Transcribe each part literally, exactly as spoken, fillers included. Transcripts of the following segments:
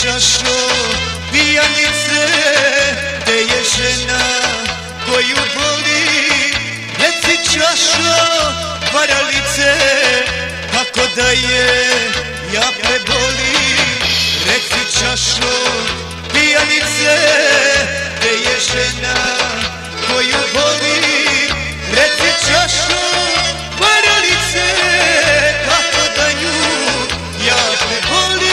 čašo pijanice, gde je žena koju voli? Reci čašo varalice, kako da je ja prebolim? Reci čašo pijanice, gde je žena koju voli? Reci čašo varalice, kako da nju ja prebolim?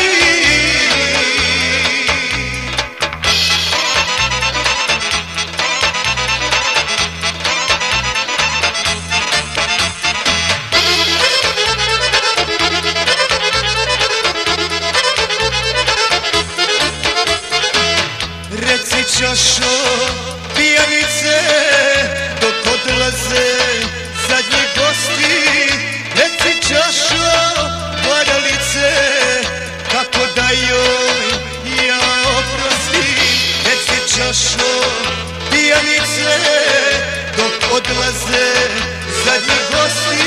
Reci čašo pijanice, dok odlaze zadnji gosti. Reci čašo varalice, kako da joj ja oprostim? Reci čašo pijanice, dok odlaze zadnji gosti.